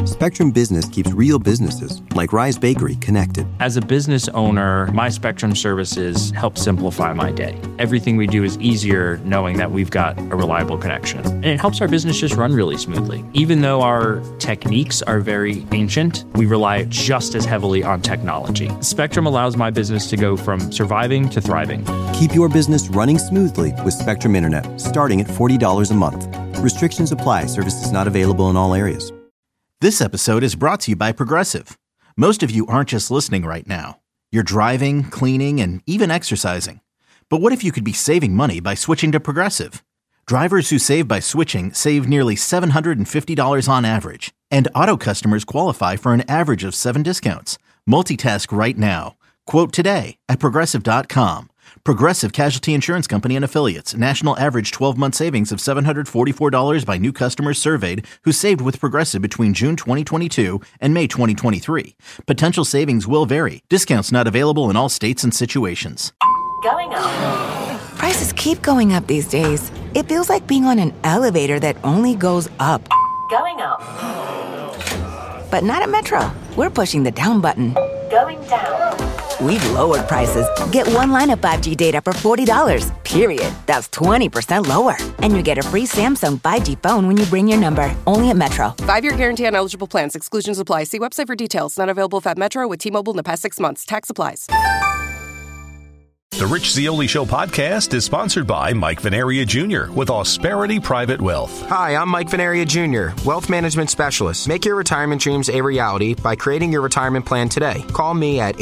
Spectrum Business keeps real businesses, like Rise Bakery, connected. As a business owner, my Spectrum services help simplify my day. Everything we do is easier knowing that we've got a reliable connection. And it helps our business just run really smoothly. Even though our techniques are very ancient, we rely just as heavily on technology. Spectrum allows my business to go from surviving to thriving. Keep your business running smoothly with Spectrum Internet, starting at $40 a month. Restrictions apply. Services not available in all areas. This episode is brought to you by Progressive. Most of you aren't just listening right now. You're driving, cleaning, and even exercising. But what if you could be saving money by switching to Progressive? Drivers who save by switching save nearly $750 on average. And auto customers qualify for an average of 7 discounts. Multitask right now. Quote today at Progressive.com. Progressive Casualty Insurance Company and Affiliates. National average 12-month savings of $744 by new customers surveyed who saved with Progressive between June 2022 and May 2023. Potential savings will vary. Discounts not available in all states and situations. Going up. Prices keep going up these days. It feels like being on an elevator that only goes up. Going up. But not at Metro. We're pushing the down button. Going down. We've lowered prices. Get one line of 5G data for $40, period. That's 20% lower. And you get a free Samsung 5G phone when you bring your number. Only at Metro. 5-year guarantee on eligible plans. Exclusions apply. See website for details. Not available at Metro with T-Mobile in the past 6 months. Tax applies. The Rich Zeoli Show podcast is sponsored by Mike Venaria Jr. with Ausperity Private Wealth. Hi, I'm Mike Venaria Jr., Wealth Management Specialist. Make your retirement dreams a reality by creating your retirement plan today. Call me at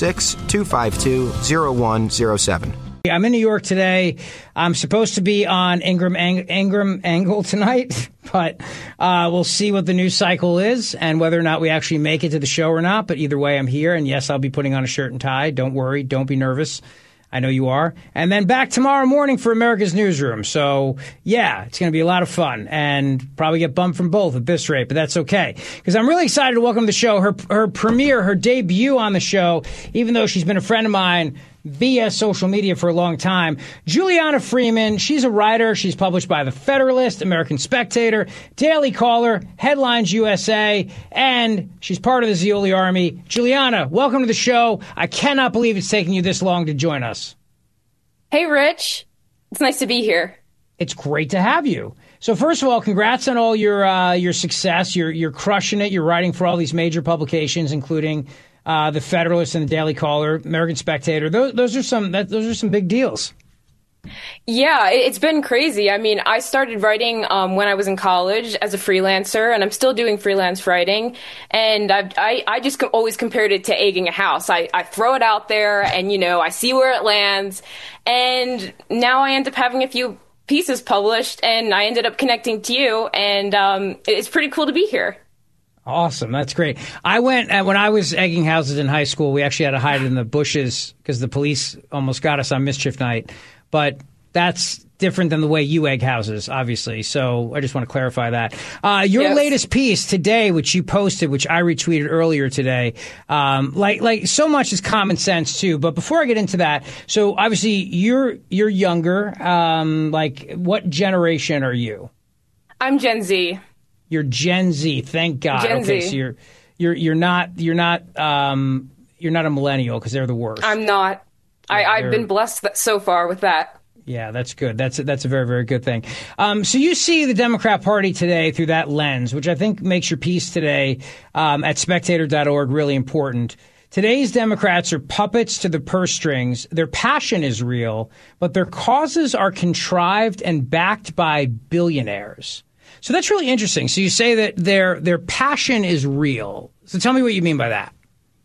856-252-0107. I'm in New York today. I'm supposed to be on Ingram Angle tonight, but we'll see what the news cycle is and whether or not we actually make it to the show or not. But either way, I'm here. And yes, I'll be putting on a shirt and tie. Don't worry. Don't be nervous. I know you are. And then back tomorrow morning for America's Newsroom. So, yeah, it's going to be a lot of fun and probably get bumped from both at this rate, but that's okay. Because I'm really excited to welcome to the show her premiere, her debut on the show, even though she's been a friend of mine via social media for a long time. Juliana Freeman, she's a writer. She's published by The Federalist, American Spectator, Daily Caller, Headlines USA, and she's part of the Zeoli Army. Juliana, welcome to the show. I cannot believe it's taken you this long to join us. Hey, Rich. It's nice to be here. It's great to have you. So first of all, congrats on all your success. You're crushing it. You're writing for all these major publications, including The Federalist and the Daily Caller, American Spectator. Those are some big deals. Yeah, it's been crazy. I mean, I started writing when I was in college as a freelancer, and I'm still doing freelance writing. And I just always compared it to egging a house. I throw it out there, and I see where it lands. And now I end up having a few pieces published, and I ended up connecting to you. And it's pretty cool to be here. Awesome. That's great. I went, when I was egging houses in high school, we actually had to hide in the bushes because the police almost got us on mischief night. But that's different than the way you egg houses, obviously. So I just want to clarify that. Your latest piece today, which you posted, which I retweeted earlier today, like so much is common sense too. But before I get into that, so obviously you're younger. Like what generation are you? I'm Gen Z. You're Gen Z. Thank God. Gen okay, Z. so you're not a millennial because they're the worst. I'm not. Yeah, I've been blessed so far with that. Yeah, that's good. That's a very, very good thing. So you see the Democrat Party today through that lens, which I think makes your piece today at spectator.org really important. Today's Democrats are puppets to the purse strings. Their passion is real, but their causes are contrived and backed by billionaires. So that's really interesting. So you say that their passion is real. So tell me what you mean by that.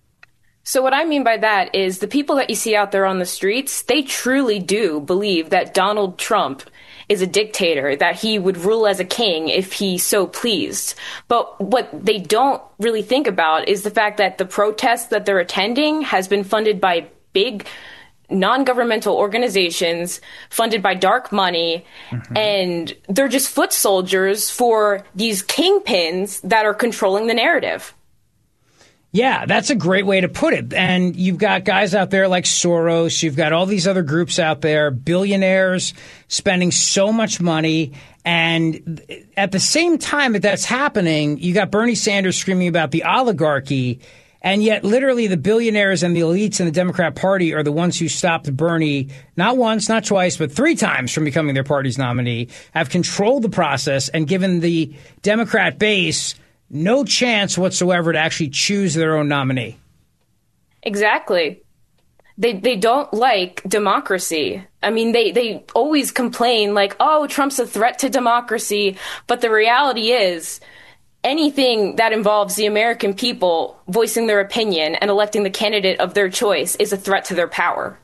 So what I mean by that is the people that you see out there on the streets, they truly do believe that Donald Trump is a dictator, that he would rule as a king if he so pleased. But what they don't really think about is the fact that the protests that they're attending has been funded by big non-governmental organizations funded by dark money, and they're just foot soldiers for these kingpins that are controlling the narrative. Yeah, that's a great way to put it. And you've got guys out there like Soros. You've got all these other groups out there, billionaires spending so much money. And at the same time that that's happening, you got Bernie Sanders screaming about the oligarchy. And yet, literally, the billionaires and the elites in the Democrat Party are the ones who stopped Bernie not once, not twice, but 3 times from becoming their party's nominee, have controlled the process and given the Democrat base no chance whatsoever to actually choose their own nominee. Exactly. They don't like democracy. I mean, they always complain like, oh, Trump's a threat to democracy. But the reality is, anything that involves the American people voicing their opinion and electing the candidate of their choice is a threat to their power.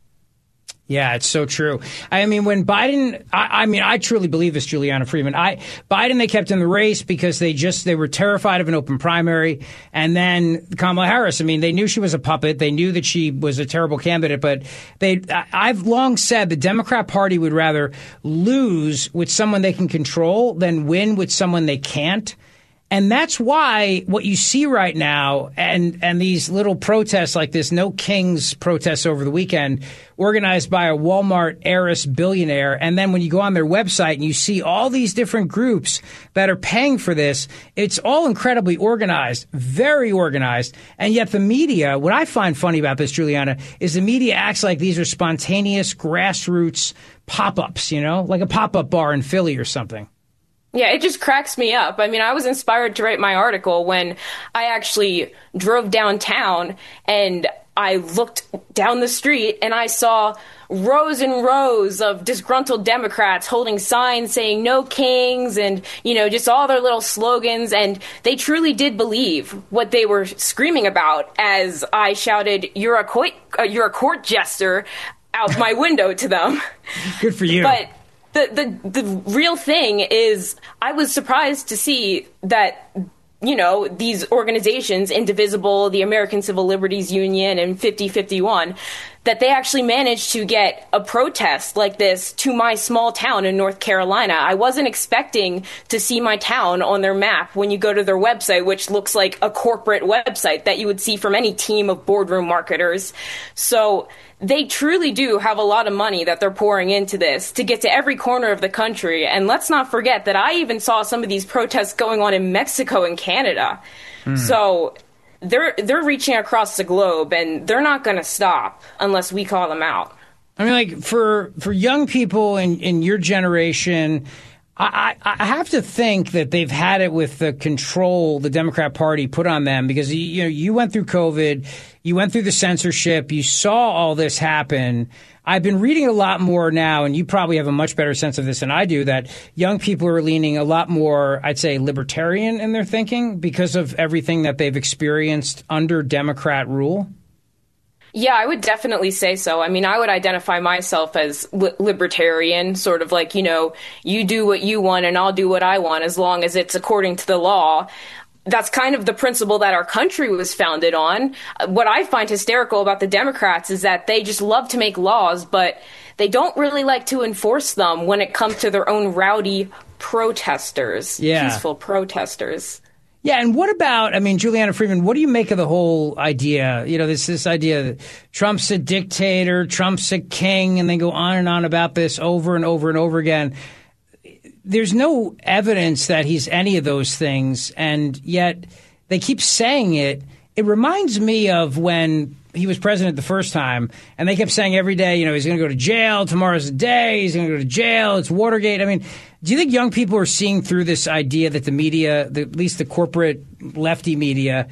Yeah, it's so true. I mean, when Biden, I truly believe this, Juliana Freeman. Biden, they kept in the race because they were terrified of an open primary. And then Kamala Harris, I mean, they knew she was a puppet. They knew that she was a terrible candidate. But I've long said the Democrat Party would rather lose with someone they can control than win with someone they can't. And that's why what you see right now and these little protests like this No Kings protests over the weekend organized by a Walmart heiress billionaire. And then when you go on their website and you see all these different groups that are paying for this, it's all incredibly organized, very organized. And yet the media, what I find funny about this, Juliana, is the media acts like these are spontaneous grassroots pop-ups, like a pop-up bar in Philly or something. Yeah, it just cracks me up. I mean, I was inspired to write my article when I actually drove downtown and I looked down the street and I saw rows and rows of disgruntled Democrats holding signs saying no kings and, just all their little slogans. And they truly did believe what they were screaming about as I shouted, you're a court jester out my window to them. Good for you. But the real thing is I was surprised to see that, these organizations, Indivisible, the American Civil Liberties Union, and 5051, that they actually managed to get a protest like this to my small town in North Carolina. I wasn't expecting to see my town on their map when you go to their website, which looks like a corporate website that you would see from any team of boardroom marketers. So they truly do have a lot of money that they're pouring into this to get to every corner of the country. And let's not forget that I even saw some of these protests going on in Mexico and Canada. So they're reaching across the globe, and they're not going to stop unless we call them out. I mean, like for young people in your generation, I have to think that they've had it with the control the Democrat Party put on them because you went through COVID, you went through the censorship, you saw all this happen. I've been reading a lot more now, and you probably have a much better sense of this than I do, that young people are leaning a lot more, I'd say, libertarian in their thinking because of everything that they've experienced under Democrat rule. Yeah, I would definitely say so. I mean, I would identify myself as libertarian, sort of like, you do what you want and I'll do what I want as long as it's according to the law. That's kind of the principle that our country was founded on. What I find hysterical about the Democrats is that they just love to make laws, but they don't really like to enforce them when it comes to their own rowdy protesters, peaceful protesters. Yeah, and what about, Juliana Freeman, what do you make of the whole idea, this idea that Trump's a dictator, Trump's a king, and they go on and on about this over and over and over again. There's no evidence that he's any of those things, and yet they keep saying it. It reminds me of when he was president the first time, and they kept saying every day, he's going to go to jail, tomorrow's the day, he's going to go to jail, it's Watergate. Do you think young people are seeing through this idea that the media, at least the corporate lefty media,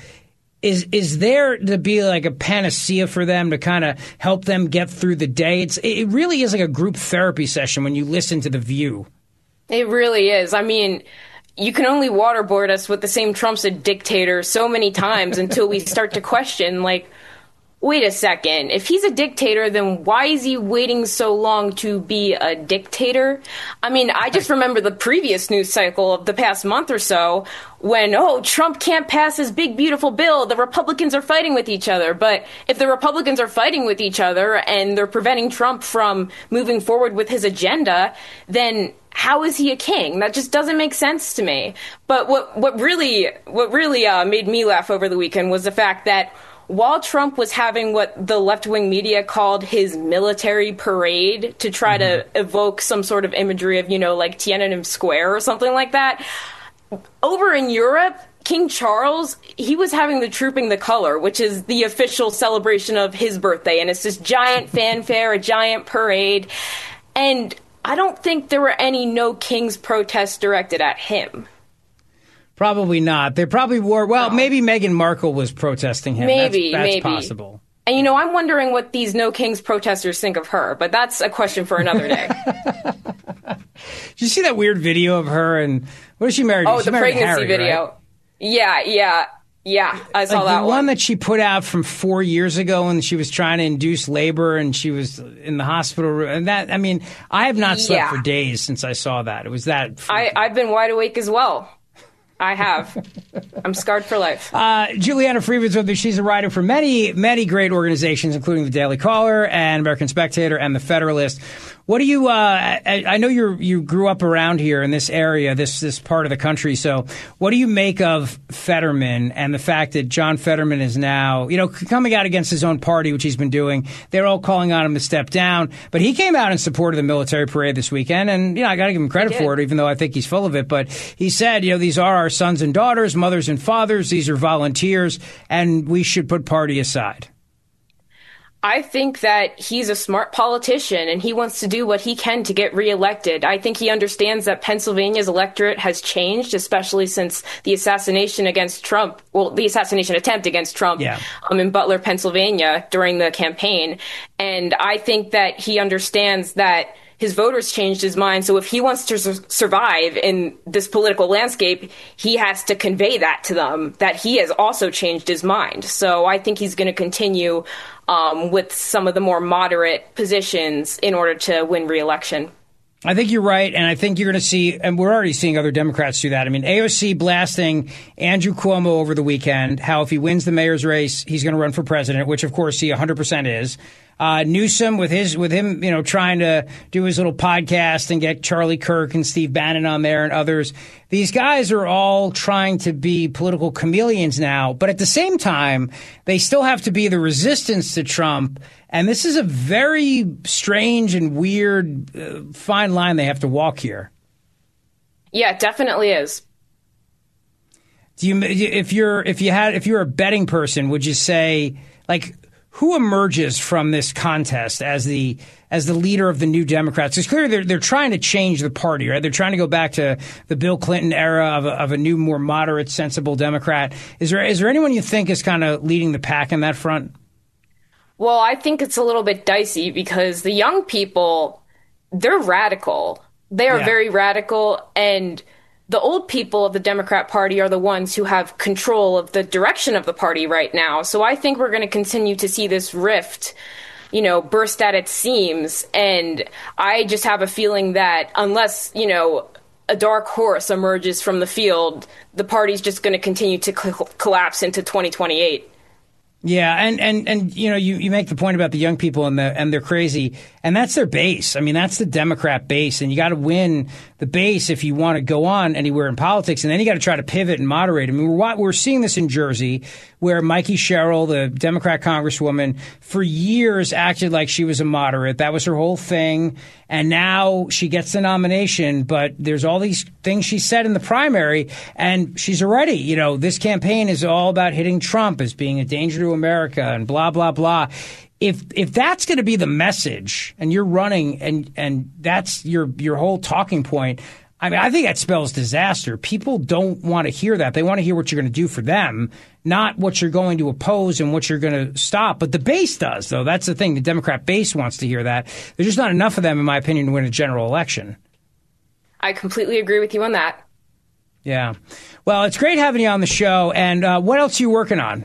is there to be like a panacea for them to kind of help them get through the day? It really is like a group therapy session when you listen to The View. It really is. You can only waterboard us with the same Trump's a dictator so many times until we start to question, wait a second, if he's a dictator, then why is he waiting so long to be a dictator? I just remember the previous news cycle of the past month or so when, Trump can't pass his big, beautiful bill. The Republicans are fighting with each other. But if the Republicans are fighting with each other and they're preventing Trump from moving forward with his agenda, then how is he a king? That just doesn't make sense to me. But what really made me laugh over the weekend was the fact that while Trump was having what the left-wing media called his military parade to try to evoke some sort of imagery of, like Tiananmen Square or something like that, over in Europe, King Charles, he was having the Trooping the Color, which is the official celebration of his birthday. And it's this giant fanfare, a giant parade. And I don't think there were any No Kings protests directed at him. Probably not. There probably were. Well, maybe Meghan Markle was protesting him. Maybe. That's possible. And, I'm wondering what these No Kings protesters think of her, but that's a question for another day. Did you see that weird video of her and what is she married to? Oh, the pregnancy Harry, video. Right? Yeah. I saw that one. The one that she put out from 4 years ago when she was trying to induce labor and she was in the hospital room. And I have not slept for days since I saw that. It was that. I've been wide awake as well. I have. I'm scarred for life. Juliana Freeman's with me. She's a writer for many, many great organizations, including the Daily Caller and American Spectator and the Federalist. What do you? I know you grew up around here in this area, this part of the country. So, what do you make of Fetterman and the fact that John Fetterman is now, coming out against his own party, which he's been doing? They're all calling on him to step down, but he came out in support of the military parade this weekend, and I got to give him credit for it, even though I think he's full of it. But he said, these are our sons and daughters, mothers and fathers. These are volunteers, and we should put party aside. I think that he's a smart politician and he wants to do what he can to get reelected. I think he understands that Pennsylvania's electorate has changed, especially since the assassination against Trump, the assassination attempt against Trump in Butler, Pennsylvania during the campaign. And I think that he understands that his voters changed his mind. So if he wants to survive in this political landscape, he has to convey that to them, that he has also changed his mind. So I think he's going to continue with some of the more moderate positions in order to win re-election. I think you're right, and I think you're going to see, and we're already seeing other Democrats do that. AOC blasting Andrew Cuomo over the weekend, how if he wins the mayor's race, he's going to run for president, which of course he 100% is. Newsom with him, trying to do his little podcast and get Charlie Kirk and Steve Bannon on there and others. These guys are all trying to be political chameleons now, but at the same time, they still have to be the resistance to Trump. And this is a very strange and weird fine line they have to walk here. Yeah, it definitely is. If you're a betting person, would you say who emerges from this contest as the leader of the New Democrats? Because clearly they're trying to change the party, right? They're trying to go back to the Bill Clinton era of a new, more moderate, sensible Democrat. Is there anyone you think is kind of leading the pack in that front? Well, I think it's a little bit dicey because the young people, they're radical. They are very radical, and the old people of the Democrat Party are the ones who have control of the direction of the party right now. So I think we're going to continue to see this rift, burst at its seams. And I just have a feeling that unless, a dark horse emerges from the field, the party's just going to continue to collapse into 2028. Yeah, and you make the point about the young people and they're crazy, and that's their base. That's the Democrat base, and you got to win the base if you want to go on anywhere in politics, and then you got to try to pivot and moderate. We're seeing this in Jersey, where Mikey Sherrill, the Democrat congresswoman, for years acted like she was a moderate. That was her whole thing, and now she gets the nomination, but there's all these things she said in the primary, and she's already, this campaign is all about hitting Trump as being a danger to America and blah, blah, blah. If that's going to be the message and you're running and that's your whole talking point, I think that spells disaster. People don't want to hear that. They want to hear what you're going to do for them, not what you're going to oppose and what you're going to stop. But the base does, though. That's the thing. The Democrat base wants to hear that. There's just not enough of them, in my opinion, to win a general election. I completely agree with you on that. Yeah. Well, it's great having you on the show. And what else are you working on?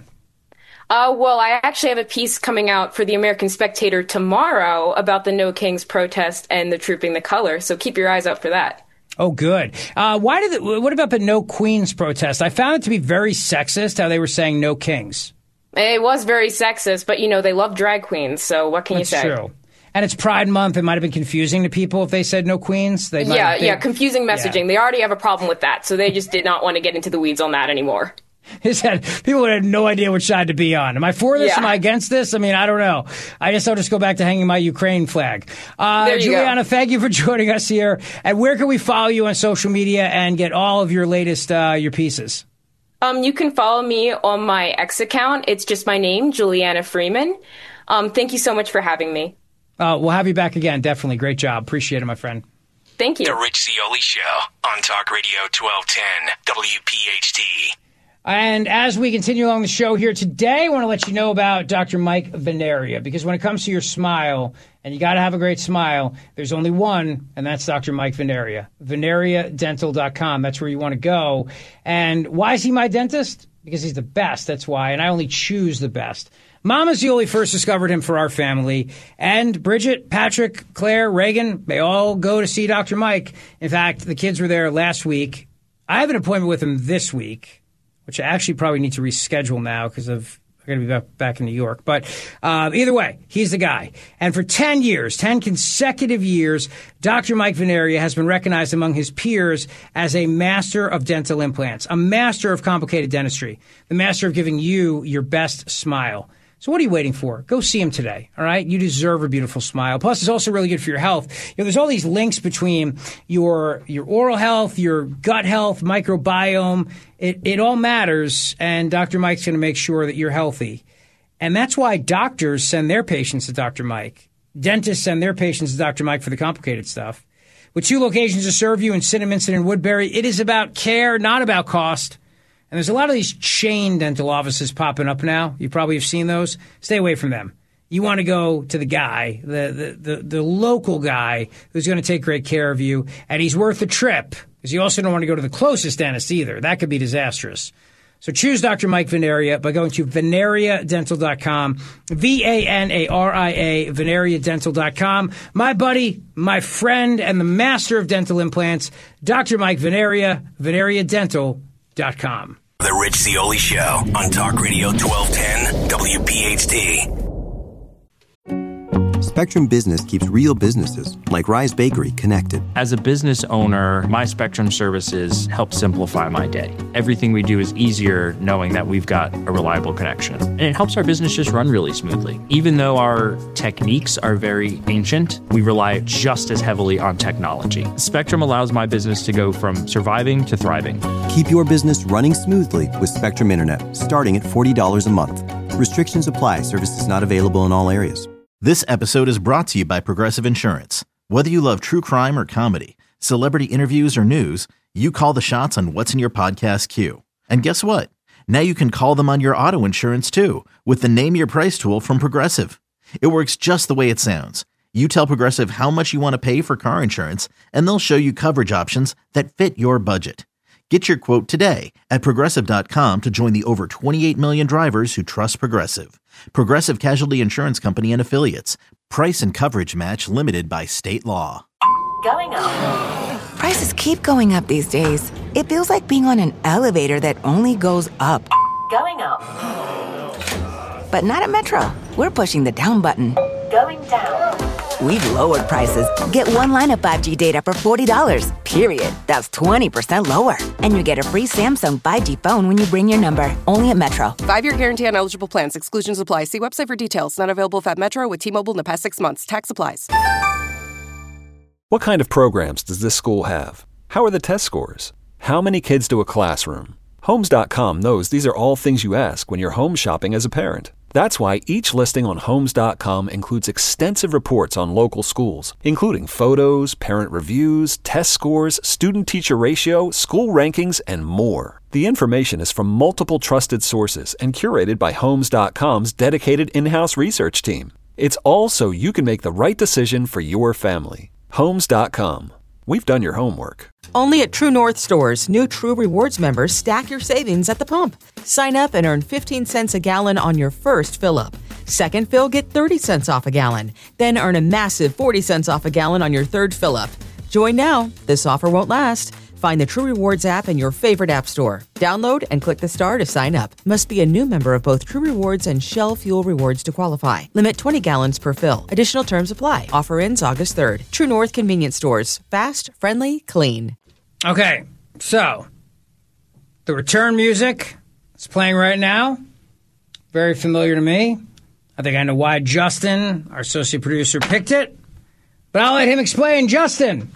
Well, I actually have a piece coming out for the American Spectator tomorrow about the No Kings protest and the Trooping the Color. So keep your eyes out for that. Oh, good. What about the No Queens protest? I found it to be very sexist how they were saying no kings. It was very sexist, but, they love drag queens. So what can you say? That's true. And it's Pride Month. It might have been confusing to people if they said no queens. Confusing messaging. Yeah. They already have a problem with that. So they just did not want to get into the weeds on that anymore. is that people would have no idea which side to be on. Am I for this? Yeah. Am I against this? I mean, I don't know. I guess I'll just go back to hanging my Ukraine flag. Juliana, thank you for joining us here. And where can we follow you on social media and get all of your latest your pieces? You can follow me on my X account. It's just my name, Juliana Freeman. Thank you so much for having me. We'll have you back again. Definitely. Great job. Appreciate it, my friend. Thank you. The Rich Zeoli Show on Talk Radio 1210 WPHT. And as we continue along the show here today, I want to let you know about Dr. Mike Veneria, because when it comes to your smile, and you got to have a great smile, there's only one, and that's Dr. Mike Veneria. VeneriaDental.com. That's where you want to go. And why is he my dentist? Because he's the best. That's why. And I only choose the best. Mama Zeoli first discovered him for our family. And Bridget, Patrick, Claire, Reagan, they all go to see Dr. Mike. In fact, the kids were there last week. I have an appointment with him this week, which I actually probably need to reschedule now because I'm going to be back in New York. But either way, he's the guy. And for 10 years, 10 consecutive years, Dr. Mike Veneria has been recognized among his peers as a master of dental implants, a master of complicated dentistry, the master of giving you your best smile. So what are you waiting for? Go see him today, all right? You deserve a beautiful smile. Plus, it's also really good for your health. There's all these links between your oral health, your gut health, microbiome. It all matters, and Dr. Mike's going to make sure that you're healthy. And that's why doctors send their patients to Dr. Mike. Dentists send their patients to Dr. Mike for the complicated stuff. With 2 locations to serve you in Cinnaminson and Woodbury, it is about care, not about cost. And there's a lot of these chain dental offices popping up now. You probably have seen those. Stay away from them. You want to go to the guy, the local guy who's going to take great care of you, and he's worth the trip, because you also don't want to go to the closest dentist either. That could be disastrous. So choose Dr. Mike Veneria by going to VeneriaDental.com, VANARIA, VeneriaDental.com. My buddy, my friend, and the master of dental implants, Dr. Mike Veneria, VeneriaDental.com. The Rich Zeoli Show on Talk Radio 1210 WPHT. Spectrum Business keeps real businesses, like Rise Bakery, connected. As a business owner, my Spectrum services help simplify my day. Everything we do is easier knowing that we've got a reliable connection. And it helps our business just run really smoothly. Even though our techniques are very ancient, we rely just as heavily on technology. Spectrum allows my business to go from surviving to thriving. Keep your business running smoothly with Spectrum Internet, starting at $40 a month. Restrictions apply. Services not available in all areas. This episode is brought to you by Progressive Insurance. Whether you love true crime or comedy, celebrity interviews or news, you call the shots on what's in your podcast queue. And guess what? Now you can call them on your auto insurance too with the Name Your Price tool from Progressive. It works just the way it sounds. You tell Progressive how much you want to pay for car insurance, and they'll show you coverage options that fit your budget. Get your quote today at Progressive.com to join the over 28 million drivers who trust Progressive. Progressive Casualty Insurance Company and Affiliates. Price and coverage match limited by state law. Going up. Prices keep going up these days. It feels like being on an elevator that only goes up. Going up. But not at Metro. We're pushing the down button. Going down. We've lowered prices. Get one line of 5G data for $40, period. That's 20% lower. And you get a free Samsung 5G phone when you bring your number. Only at Metro. 5-year guarantee on eligible plans. Exclusions apply. See website for details. Not available at Metro with T-Mobile in the past 6 months. Tax applies. What kind of programs does this school have? How are the test scores? How many kids do a classroom? Homes.com knows these are all things you ask when you're home shopping as a parent. That's why each listing on Homes.com includes extensive reports on local schools, including photos, parent reviews, test scores, student-teacher ratio, school rankings, and more. The information is from multiple trusted sources and curated by Homes.com's dedicated in-house research team. It's all so you can make the right decision for your family. Homes.com. We've done your homework. Only at True North stores, new True Rewards members stack your savings at the pump. Sign up and earn 15 cents a gallon on your first fill-up. Second fill, get 30 cents off a gallon. Then earn a massive 40 cents off a gallon on your third fill-up. Join now. This offer won't last. Find the True Rewards app in your favorite app store. Download and click the star to sign up. Must be a new member of both True Rewards and Shell Fuel Rewards to qualify. Limit 20 gallons per fill. Additional terms apply. Offer ends August 3rd. True North Convenience Stores. Fast, friendly, clean. Okay, so the return music It's playing right now. Very familiar to me. I think I know why Justin, our associate producer, picked it. But I'll let him explain. Justin.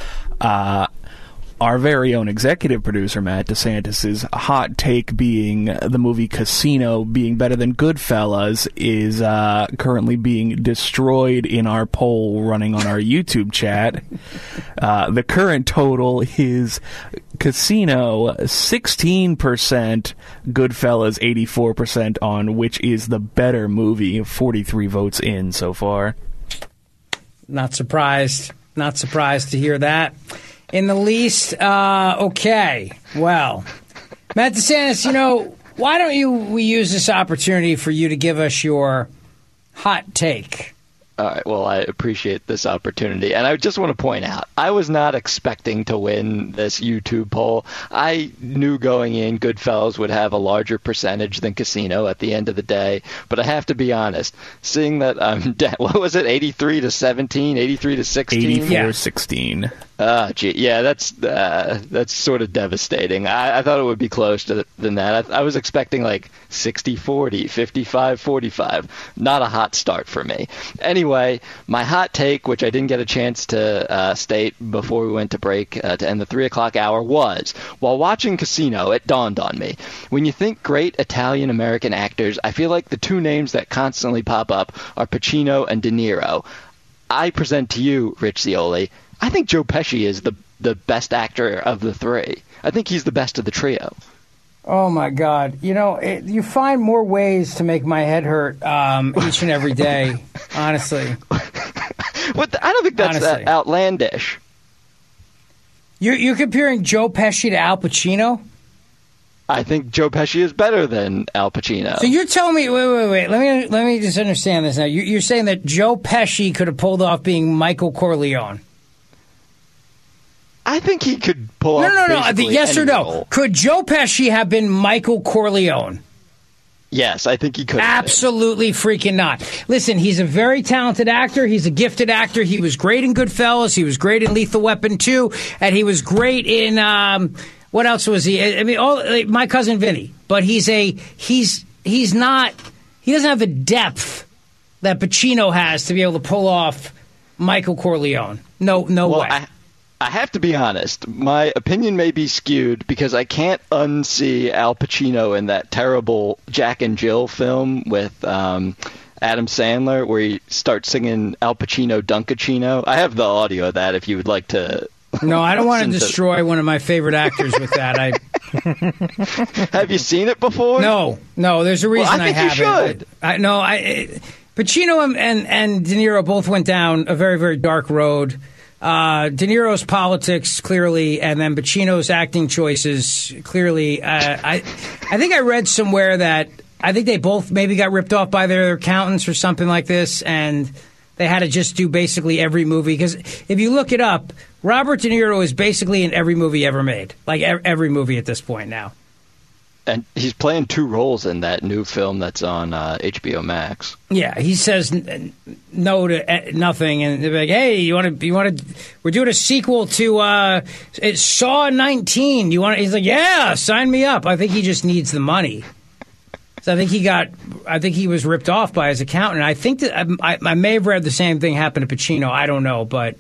Our very own executive producer, Matt DeSantis' hot take being the movie Casino being better than Goodfellas is currently being destroyed in our poll running on our YouTube chat. The current total is Casino 16%, Goodfellas 84% on which is the better movie, 43 votes in so far. Not surprised. Not surprised to hear that. In the least, okay. Well, Matt DeSantis, why don't we use this opportunity for you to give us your hot take? All right, well, I appreciate this opportunity. And I just want to point out, I was not expecting to win this YouTube poll. I knew going in Goodfellas would have a larger percentage than Casino at the end of the day. But I have to be honest, seeing that what was it, 83 to 17, 83 to 16? 84-16. Gee, yeah, that's sort of devastating. I thought it would be closer than that. I was expecting like 60-40, 55-45. Not a hot start for me. Anyway, my hot take, which I didn't get a chance to state before we went to break to end the 3 o'clock hour, was, while watching Casino, it dawned on me. When you think great Italian-American actors, I feel like the two names that constantly pop up are Pacino and De Niro. I present to you, Rich Zeoli, I think Joe Pesci is the best actor of the three. I think he's the best of the trio. Oh, my God. You find more ways to make my head hurt each and every day, honestly. I don't think that's outlandish. You're comparing Joe Pesci to Al Pacino? I think Joe Pesci is better than Al Pacino. So you're telling me, wait. Let me just understand this now. You're saying that Joe Pesci could have pulled off being Michael Corleone? I think he could pull off. No. Yes or no? Role. Could Joe Pesci have been Michael Corleone? Yes, I think he could. Absolutely freaking not. Listen, he's a very talented actor. He's a gifted actor. He was great in Goodfellas. He was great in Lethal Weapon 2. And he was great in, what else was he? I mean, My Cousin Vinny. But he's not, he doesn't have the depth that Pacino has to be able to pull off Michael Corleone. No way. I have to be honest. My opinion may be skewed because I can't unsee Al Pacino in that terrible Jack and Jill film with Adam Sandler where he starts singing Al Pacino Dunkachino. I have the audio of that if you would like to. No, I don't want to destroy one of my favorite actors with that. Have you seen it before? No. There's a reason I think haven't. You should. Pacino and De Niro both went down a very, very dark road. De Niro's politics, clearly, and then Pacino's acting choices, clearly. I think I read somewhere that I think they both maybe got ripped off by their accountants or something like this, and they had to just do basically every movie. Because if you look it up, Robert De Niro is basically in every movie ever made, like every movie at this point now. And he's playing two roles in that new film that's on HBO Max. Yeah, he says no to nothing, and they're like, "Hey, you want to? We're doing a sequel to it's Saw 19. You want?" He's like, "Yeah, sign me up." I think he just needs the money. So I think he was ripped off by his accountant. I think that I may have read the same thing happened to Pacino. I don't know, but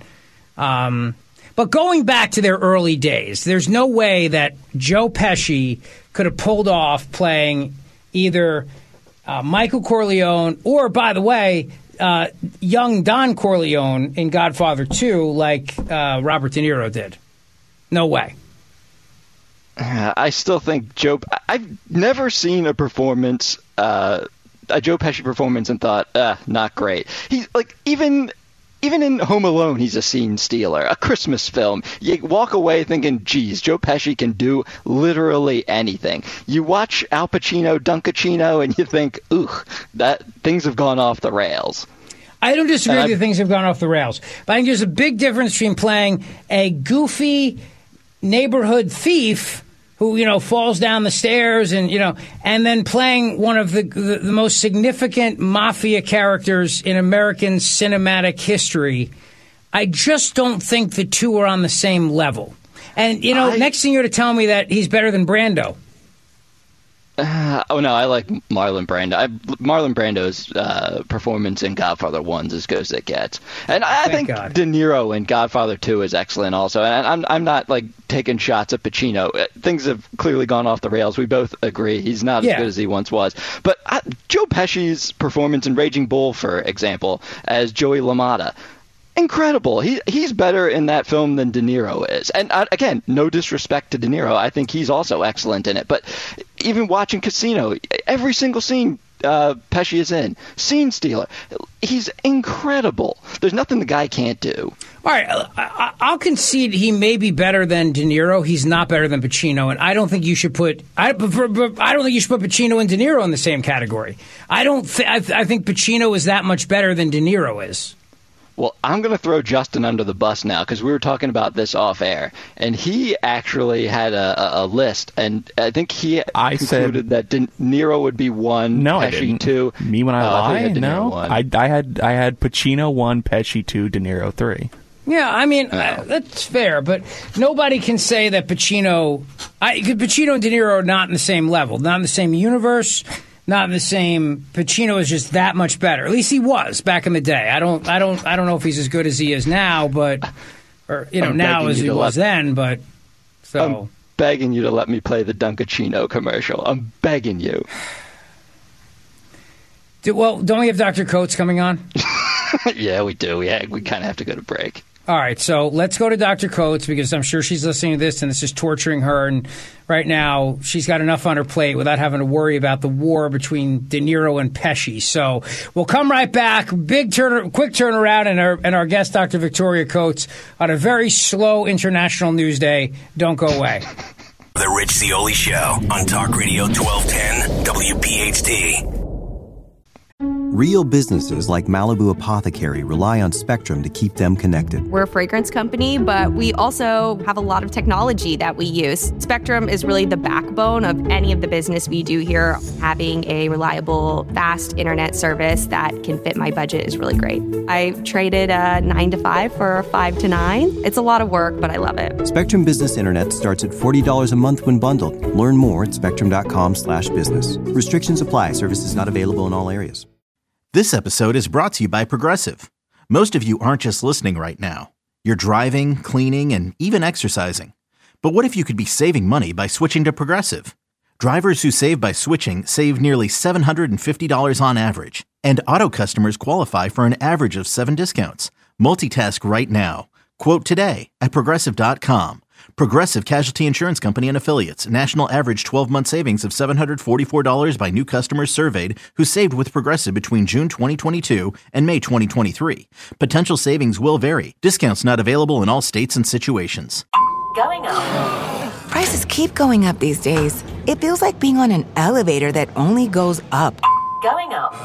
going back to their early days, there's no way that Joe Pesci could have pulled off playing either Michael Corleone or, by the way, young Don Corleone in Godfather 2 like Robert De Niro did. No way. I still think I've never seen a performance, a Joe Pesci performance and thought, not great. He's like, even in Home Alone, he's a scene stealer. A Christmas film. You walk away thinking, geez, Joe Pesci can do literally anything. You watch Al Pacino, Dunkachino, and you think, that things have gone off the rails. I don't disagree that things have gone off the rails. But I think there's a big difference between playing a goofy neighborhood thief who, falls down the stairs and then playing one of the most significant mafia characters in American cinematic history. I just don't think the two are on the same level. And, next thing you're to tell me that he's better than Brando. Oh no, I like Marlon Brando. Marlon Brando's performance in Godfather 1 is as good as it gets, and I think God. De Niro in Godfather 2 is excellent also. And I'm not like taking shots at Pacino. Things have clearly gone off the rails. We both agree he's not as good as he once was. But Joe Pesci's performance in Raging Bull, for example, as Joey LaMotta. Incredible. He's better in that film than De Niro is. And again, no disrespect to De Niro. I think he's also excellent in it. But even watching Casino, every single scene Pesci is in, Scene Stealer, he's incredible. There's nothing the guy can't do. All right, I'll concede he may be better than De Niro. He's not better than Pacino, and I don't think you should put. I don't think you should put Pacino and De Niro in the same category. I think Pacino is that much better than De Niro is. Well, I'm going to throw Justin under the bus now because we were talking about this off air, and he actually had a list, and I think I concluded that De Niro would be 1, no, Pesci I didn't. 2. Me when I lie? No, 1. I had Pacino 1, Pesci 2, De Niro 3. Yeah, I mean, that's fair, but nobody can say that Pacino and De Niro are not in the same level, not in the same universe. Not in the same. Pacino is just that much better. At least he was back in the day. I don't know if he's as good as he is now, now as he was then. But so I'm begging you to let me play the Dunkachino commercial. I'm begging you. Well, don't we have Dr. Coates coming on? Yeah, we do. We kind of have to go to break. All right, so let's go to Dr. Coates because I'm sure she's listening to this and this is torturing her. And right now, she's got enough on her plate without having to worry about the war between De Niro and Pesci. So we'll come right back. Quick turnaround, and our guest, Dr. Victoria Coates, on a very slow international news day. Don't go away. The Rich Zeoli Show on Talk Radio 1210 WPHT. Real businesses like Malibu Apothecary rely on Spectrum to keep them connected. We're a fragrance company, but we also have a lot of technology that we use. Spectrum is really the backbone of any of the business we do here. Having a reliable, fast internet service that can fit my budget is really great. I traded a 9 to 5 for a 5 to 9. It's a lot of work, but I love it. Spectrum Business Internet starts at $40 a month when bundled. Learn more at spectrum.com/business. Restrictions apply. Services not available in all areas. This episode is brought to you by Progressive. Most of you aren't just listening right now. You're driving, cleaning, and even exercising. But what if you could be saving money by switching to Progressive? Drivers who save by switching save nearly $750 on average. And auto customers qualify for an average of 7 discounts. Multitask right now. Quote today at Progressive.com. Progressive Casualty Insurance Company and Affiliates. National average 12-month savings of $744 by new customers surveyed who saved with Progressive between June 2022 and May 2023. Potential savings will vary. Discounts not available in all states and situations. Going up. Prices keep going up these days. It feels like being on an elevator that only goes up. Going up.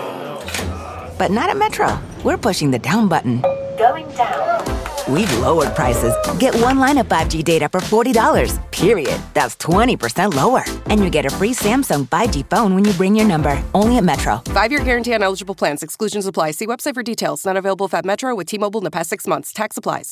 But not at Metro. We're pushing the down button. Going down. We've lowered prices. Get one line of 5G data for $40, period. That's 20% lower. And you get a free Samsung 5G phone when you bring your number. Only at Metro. 5-year guarantee on eligible plans. Exclusions apply. See website for details. Not available if at Metro with T-Mobile in the past 6 months. Tax applies.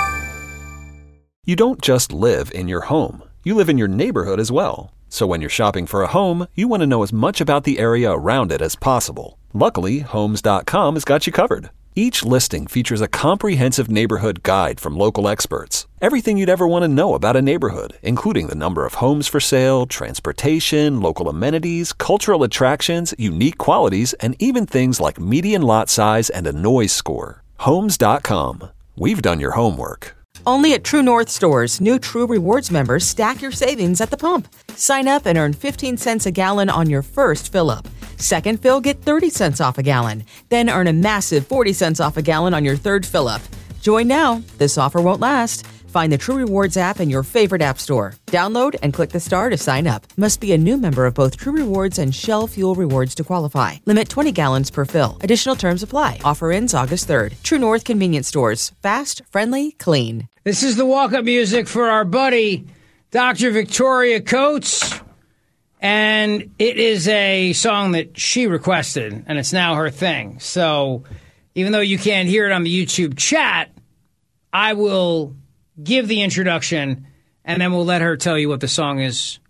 You don't just live in your home. You live in your neighborhood as well. So when you're shopping for a home, you want to know as much about the area around it as possible. Luckily, Homes.com has got you covered. Each listing features a comprehensive neighborhood guide from local experts. Everything you'd ever want to know about a neighborhood, including the number of homes for sale, transportation, local amenities, cultural attractions, unique qualities, and even things like median lot size and a noise score. Homes.com. We've done your homework. Only at True North stores, new True Rewards members stack your savings at the pump. Sign up and earn 15 cents a gallon on your first fill-up. Second fill, get 30 cents off a gallon. Then earn a massive 40 cents off a gallon on your third fill-up. Join now. This offer won't last. Find the True Rewards app in your favorite app store. Download and click the star to sign up. Must be a new member of both True Rewards and Shell Fuel Rewards to qualify. Limit 20 gallons per fill. Additional terms apply. Offer ends August 3rd. True North Convenience Stores. Fast, friendly, clean. This is the walk-up music for our buddy, Dr. Victoria Coates. And it is a song that she requested, and it's now her thing. So even though you can't hear it on the YouTube chat, I will give the introduction, and then we'll let her tell you what the song is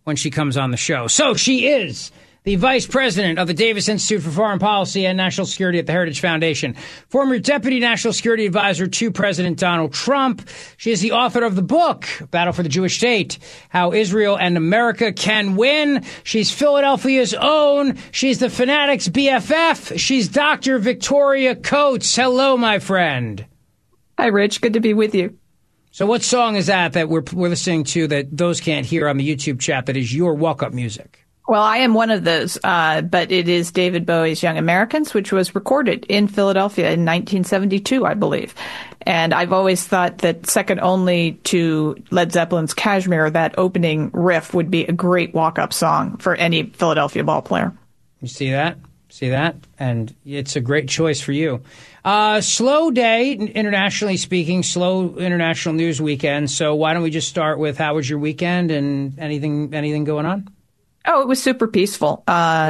when she comes on the show. So she is the vice president of the Davis Institute for Foreign Policy and National Security at the Heritage Foundation, former deputy national security advisor to President Donald Trump. She is the author of the book, Battle for the Jewish State, How Israel and America Can Win. She's Philadelphia's own. She's the Fanatics BFF. She's Dr. Victoria Coates. Hello, my friend. Hi, Rich. Good to be with you. So what song is that we're listening to that those can't hear on the YouTube chat that is your walk-up music? Well, I am one of those, but it is David Bowie's Young Americans, which was recorded in Philadelphia in 1972, I believe. And I've always thought that second only to Led Zeppelin's Kashmir, that opening riff would be a great walk-up song for any Philadelphia ball player. You see that? And it's a great choice for you. Slow day, internationally speaking, slow international news weekend. So why don't we just start with how was your weekend and anything going on? Oh, it was super peaceful.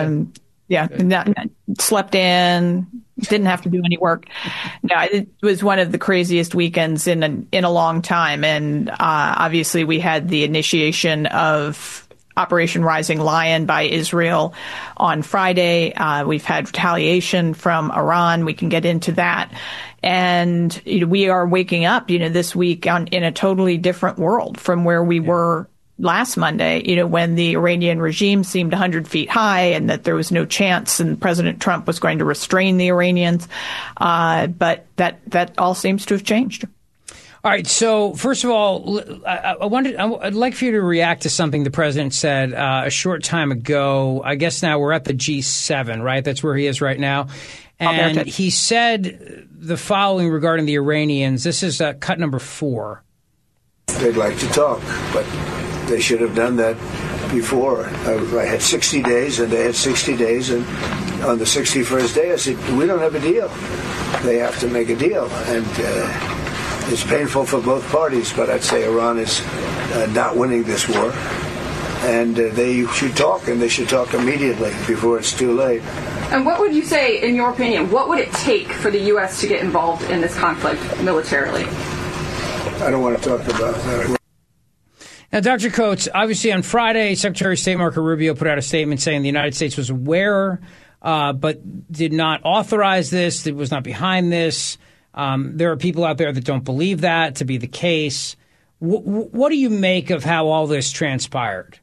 Slept in, didn't have to do any work. No, it was one of the craziest weekends in a long time. And obviously we had the initiation of Operation Rising Lion by Israel on Friday. We've had retaliation from Iran. We can get into that. And we are waking up, this week in a totally different world from where we were last Monday, when the Iranian regime seemed 100 feet high and that there was no chance and President Trump was going to restrain the Iranians. But that all seems to have changed. All right. So first of all, I'd like for you to react to something the president said a short time ago. I guess now we're at the G7, right? That's where he is right now. And he said the following regarding the Iranians. This is cut number 4. They'd like to talk, but they should have done that before. I had 60 days, and they had 60 days, and on the 61st day, I said, we don't have a deal. They have to make a deal, and it's painful for both parties, but I'd say Iran is not winning this war, and they should talk, and they should talk immediately before it's too late. And what would you say, in your opinion, what would it take for the U.S. to get involved in this conflict militarily? I don't want to talk about that. Now, Dr. Coates, obviously on Friday, Secretary of State Marco Rubio put out a statement saying the United States was aware but did not authorize this, it was not behind this. There are people out there that don't believe that to be the case. What do you make of how all this transpired?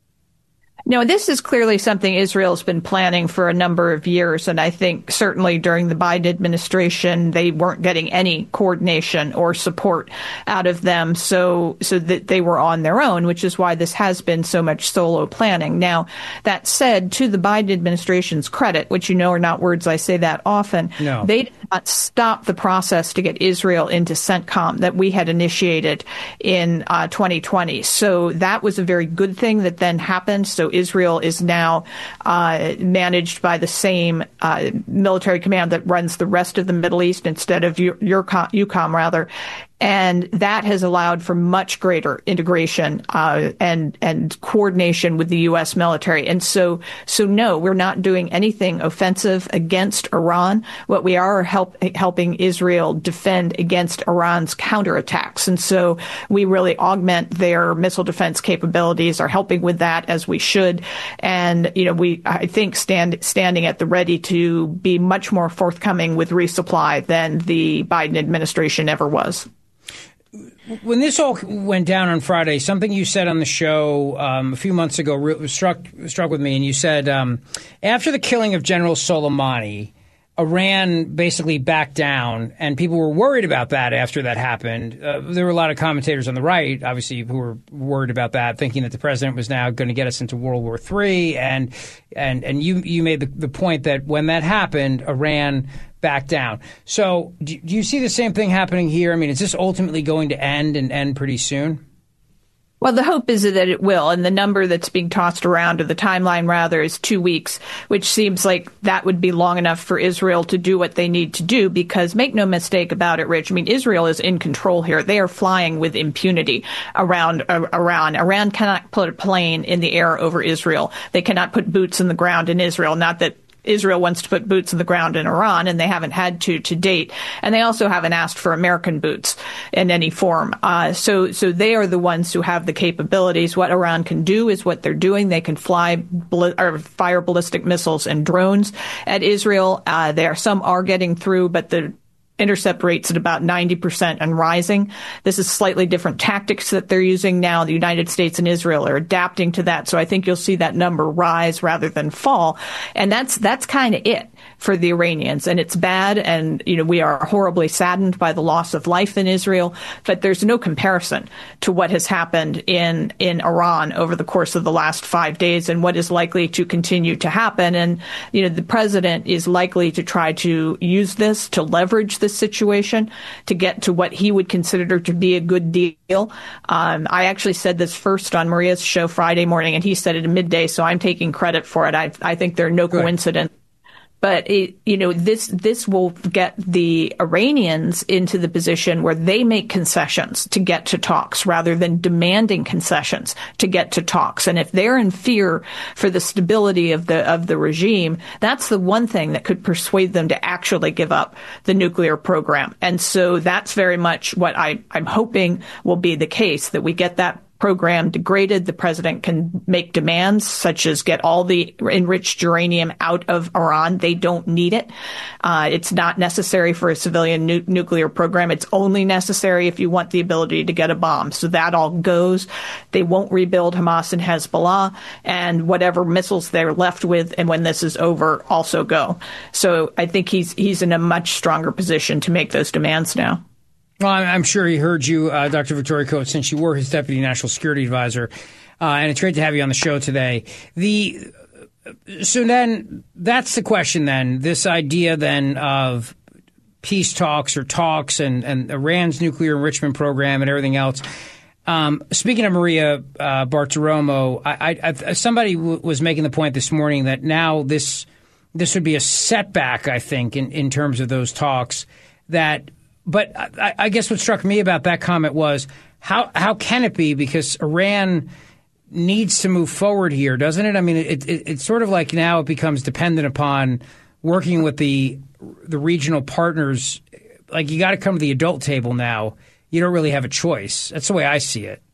No, this is clearly something Israel's been planning for a number of years. And I think certainly during the Biden administration, they weren't getting any coordination or support out of them. So that they were on their own, which is why this has been so much solo planning. Now, that said, to the Biden administration's credit, which are not words I say that often, they did not stop the process to get Israel into CENTCOM that we had initiated in 2020. So that was a very good thing that then happened. So Israel is now managed by the same military command that runs the rest of the Middle East instead of EUCOM, rather. And that has allowed for much greater integration and coordination with the U.S. military. And so no, we're not doing anything offensive against Iran. What we are helping Israel defend against Iran's counterattacks. And so we really augment their missile defense capabilities, are helping with that as we should. And I think standing at the ready to be much more forthcoming with resupply than the Biden administration ever was. When this all went down on Friday, something you said on the show a few months ago struck with me, and you said after the killing of General Soleimani, Iran basically backed down, and people were worried about that after that happened. There were a lot of commentators on the right, obviously, who were worried about that, thinking that the president was now going to get us into World War III. And you made the point that when that happened, Iran back down. So do you see the same thing happening here? I mean, is this ultimately going to end pretty soon? Well, the hope is that it will. And the number that's being tossed around, or the timeline rather, is 2 weeks, which seems like that would be long enough for Israel to do what they need to do. Because make no mistake about it, Rich, I mean, Israel is in control here. They are flying with impunity around Iran. Iran cannot put a plane in the air over Israel. They cannot put boots in the ground in Israel. Not that Israel wants to put boots on the ground in Iran, and they haven't had to date. And they also haven't asked for American boots in any form. So they are the ones who have the capabilities. What Iran can do is what they're doing. They can fire ballistic missiles and drones at Israel. Some are getting through, but the intercept rates at about 90% and rising. This is slightly different tactics that they're using now. The United States and Israel are adapting to that. So I think you'll see that number rise rather than fall. And that's kind of it for the Iranians. And it's bad. And, we are horribly saddened by the loss of life in Israel. But there's no comparison to what has happened in Iran over the course of the last 5 days and what is likely to continue to happen. And, the president is likely to try to use this to leverage this situation to get to what he would consider to be a good deal. I actually said this first on Maria's show Friday morning, and he said it at midday, so I'm taking credit for it. I think there are no coincidence. But this will get the Iranians into the position where they make concessions to get to talks rather than demanding concessions to get to talks. And if they're in fear for the stability of the regime, that's the one thing that could persuade them to actually give up the nuclear program. And so that's very much what I'm hoping will be the case, that we get that program degraded. The president can make demands such as get all the enriched uranium out of Iran. They don't need it. It's not necessary for a civilian nuclear program. It's only necessary if you want the ability to get a bomb. So that all goes. They won't rebuild Hamas and Hezbollah, and whatever missiles they're left with, and when this is over, also go. So I think he's in a much stronger position to make those demands now. Well, I'm sure he heard you, Dr. Victoria Coates, since you were his Deputy National Security Advisor, and it's great to have you on the show today. So then that's the question then, this idea then of peace talks or talks and Iran's nuclear enrichment program and everything else. Speaking of Maria Bartiromo, somebody was making the point this morning that now this would be a setback, I think, in terms of those talks that. But I guess what struck me about that comment was how can it be? Because Iran needs to move forward here, doesn't it? I mean, it's sort of like now it becomes dependent upon working with the regional partners. Like you got to come to the adult table now. You don't really have a choice. That's the way I see it.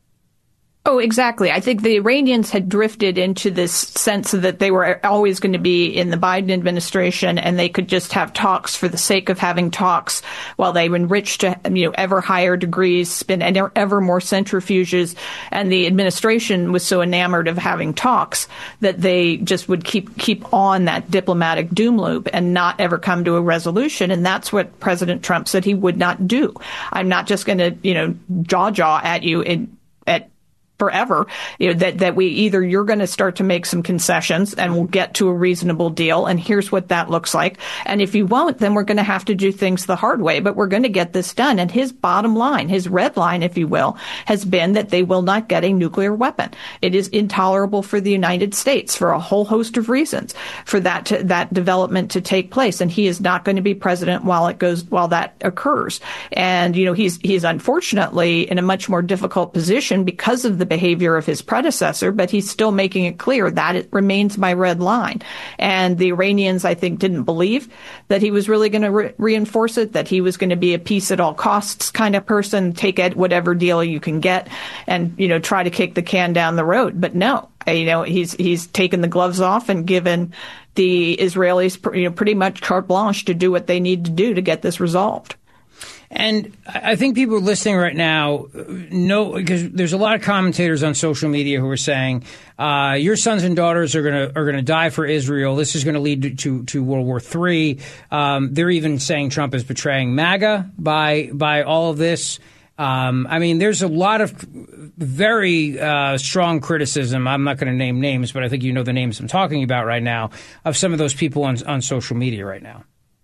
Oh, exactly. I think the Iranians had drifted into this sense that they were always going to be in the Biden administration and they could just have talks for the sake of having talks while they enriched to, ever higher degrees, spin ever more centrifuges. And the administration was so enamored of having talks that they just would keep on that diplomatic doom loop and not ever come to a resolution. And that's what President Trump said he would not do. I'm not just going to, jaw at you at forever, that we either you're going to start to make some concessions and we'll get to a reasonable deal. And here's what that looks like. And if you won't, then we're going to have to do things the hard way, but we're going to get this done. And his bottom line, his red line, if you will, has been that they will not get a nuclear weapon. It is intolerable for the United States for a whole host of reasons for that development to take place. And he is not going to be president while that occurs. And, he's unfortunately in a much more difficult position because of the behavior of his predecessor, but he's still making it clear that it remains my red line. And the Iranians, I think, didn't believe that he was really going to reinforce it, that he was going to be a peace at all costs kind of person, take whatever deal you can get and, try to kick the can down the road. But no, he's taken the gloves off and given the Israelis, pretty much carte blanche to do what they need to do to get this resolved. And I think people listening right now know, because there's a lot of commentators on social media who are saying, your sons and daughters are going to die for Israel. This is going to lead to World War III. They're even saying Trump is betraying MAGA by all of this. There's a lot of very strong criticism. I'm not going to name names, but I think you know the names I'm talking about right now of some of those people on social media right now.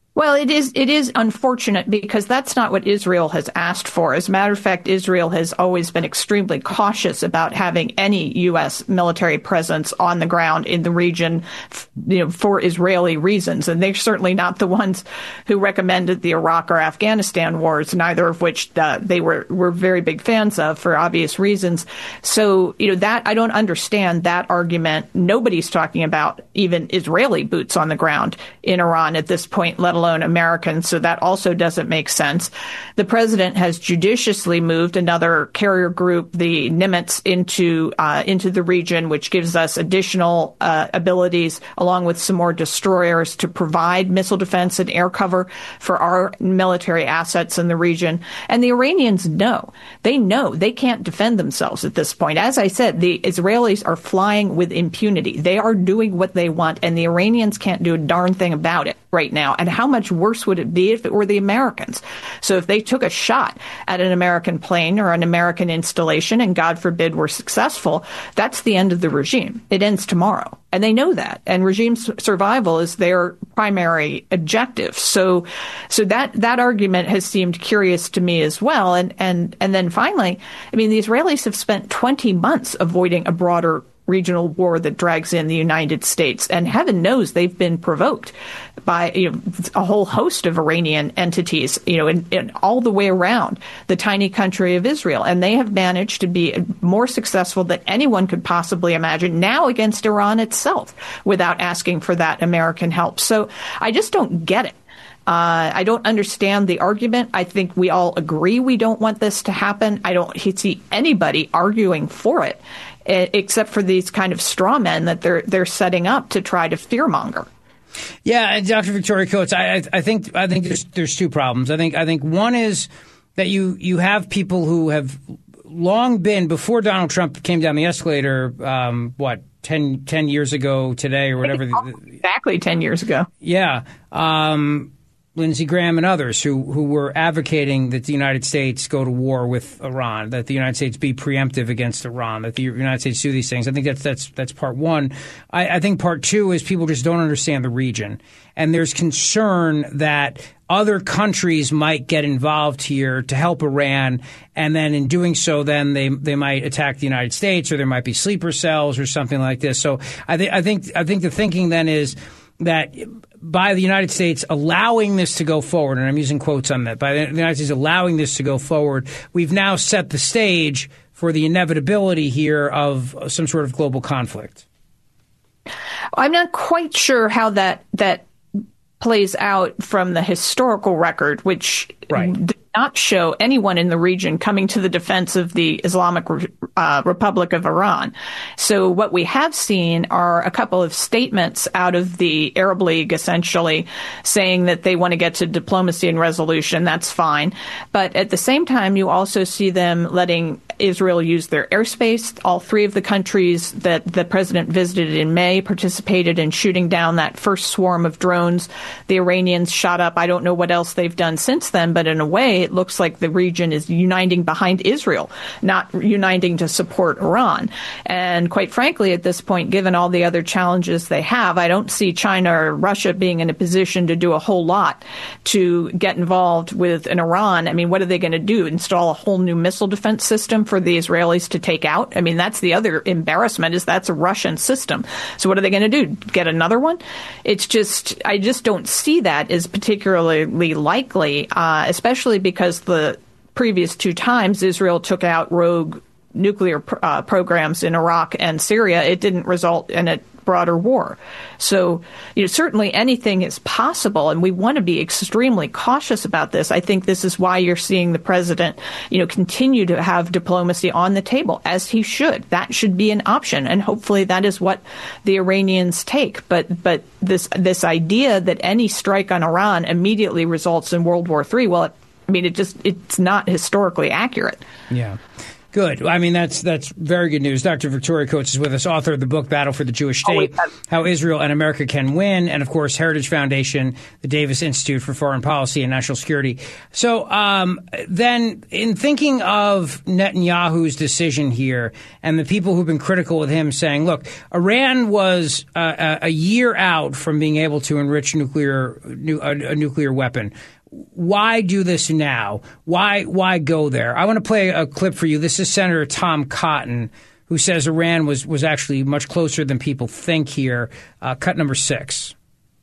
Well, it is unfortunate because that's not what Israel has asked for. As a matter of fact, Israel has always been extremely cautious about having any U.S. military presence on the ground in the region, for Israeli reasons. And they're certainly not the ones who recommended the Iraq or Afghanistan wars, neither of which they were very big fans of for obvious reasons. So, that I don't understand that argument. Nobody's talking about even Israeli boots on the ground in Iran at this point, let alone Americans, so that also doesn't make sense. The president has judiciously moved another carrier group, the Nimitz, into the region, which gives us additional abilities, along with some more destroyers, to provide missile defense and air cover for our military assets in the region. And the Iranians know. They know they can't defend themselves at this point. As I said, the Israelis are flying with impunity. They are doing what they want, and the Iranians can't do a darn thing about it right now. And how much worse would it be if it were the Americans? So if they took a shot at an American plane or an American installation, and God forbid were successful, that's the end of the regime. It ends tomorrow. And they know that. And regime survival is their primary objective. So that argument has seemed curious to me as well. And then finally, the Israelis have spent 20 months avoiding a broader regional war that drags in the United States. And heaven knows they've been provoked by a whole host of Iranian entities, in all the way around the tiny country of Israel. And they have managed to be more successful than anyone could possibly imagine now against Iran itself without asking for that American help. So I just don't get it. I don't understand the argument. I think we all agree we don't want this to happen. I don't see anybody arguing for it, except for these kind of straw men that they're setting up to try to fearmonger. Yeah, and Dr. Victoria Coates, I think there's two problems. I think one is that you have people who have long been, before Donald Trump came down the escalator, 10 years ago today or whatever. Exactly 10 years ago. Yeah. Lindsey Graham and others who were advocating that the United States go to war with Iran, that the United States be preemptive against Iran, that the United States do these things. I think that's part one. I think part two is people just don't understand the region. And there's concern that other countries might get involved here to help Iran, and then in doing so, then they might attack the United States, or there might be sleeper cells or something like this. So I think the thinking then is that by the United States allowing this to go forward, and I'm using quotes on that, by the United States allowing this to go forward, we've now set the stage for the inevitability here of some sort of global conflict. I'm not quite sure how that plays out from the historical record, which did not show anyone in the region coming to the defense of the Islamic Republic of Iran. So what we have seen are a couple of statements out of the Arab League, essentially saying that they want to get to diplomacy and resolution. That's fine. But at the same time, you also see them letting Israel use their airspace. All three of the countries that the president visited in May participated in shooting down that first swarm of drones. The Iranians shot up. I don't know what else they've done since then, but in a way, it looks like the region is uniting behind Israel, not uniting to support Iran. And quite frankly, at this point, given all the other challenges they have, I don't see China or Russia being in a position to do a whole lot to get involved with an Iran. What are they going to do? Install a whole new missile defense system for the Israelis to take out? That's the other embarrassment, is that's a Russian system. So what are they going to do? Get another one? I just don't see that as particularly likely, especially because the previous two times Israel took out rogue nuclear programs in Iraq and Syria, it didn't result in a broader war. So, certainly anything is possible, and we want to be extremely cautious about this. I think this is why you're seeing the president, continue to have diplomacy on the table, as he should. That should be an option, and hopefully that is what the Iranians take. But this idea that any strike on Iran immediately results in World War III, well, it's not historically accurate. Yeah. Good. I mean, that's very good news. Dr. Victoria Coates is with us, author of the book Battle for the Jewish State, How Israel and America Can Win, and, of course, Heritage Foundation, the Davis Institute for Foreign Policy and National Security. So then in thinking of Netanyahu's decision here and the people who've been critical of him saying, look, Iran was a year out from being able to enrich a nuclear weapon. Why do this now? Why go there? I want to play a clip for you. This is Senator Tom Cotton, who says Iran was actually much closer than people think here. Cut number 6.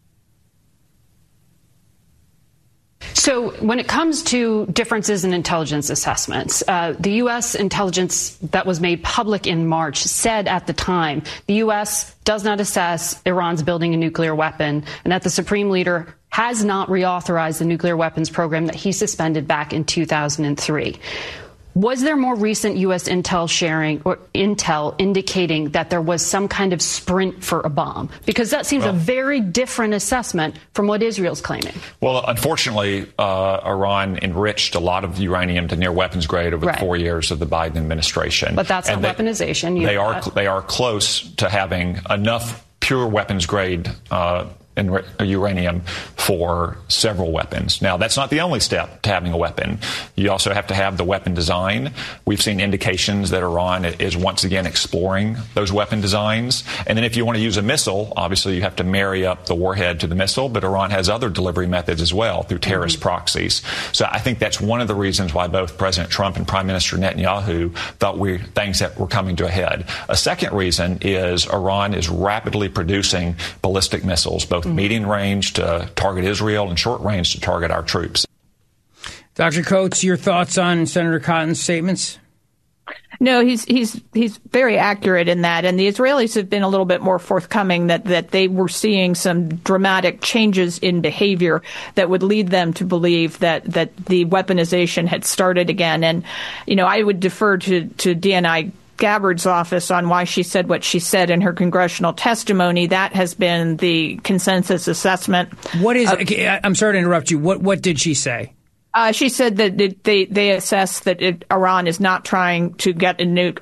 So when it comes to differences in intelligence assessments, the U.S. intelligence that was made public in March said at the time the U.S. does not assess Iran's building a nuclear weapon, and that the Supreme Leader has not reauthorized the nuclear weapons program that he suspended back in 2003. Was there more recent U.S. intel sharing or intel indicating that there was some kind of sprint for a bomb? Because that seems a very different assessment from what Israel's claiming. Well, unfortunately, Iran enriched a lot of uranium to near weapons grade over the 4 years of the Biden administration. But that's not weaponization. They are close to having enough pure weapons grade uranium for several weapons. Now, that's not the only step to having a weapon. You also have to have the weapon design. We've seen indications that Iran is once again exploring those weapon designs. And then if you want to use a missile, obviously you have to marry up the warhead to the missile, but Iran has other delivery methods as well through terrorist proxies. So I think that's one of the reasons why both President Trump and Prime Minister Netanyahu thought things that were coming to a head. A second reason is Iran is rapidly producing ballistic missiles, both medium range to target Israel and short range to target our troops. Dr. Coates, your thoughts on Senator Cotton's statements? No, he's very accurate in that, and the Israelis have been a little bit more forthcoming that they were seeing some dramatic changes in behavior that would lead them to believe that the weaponization had started again. And I would defer to DNI Gabbard's office on why she said what she said in her congressional testimony. That has been the consensus assessment. I'm sorry to interrupt you. What did she say? She said that they assess that Iran is not trying to get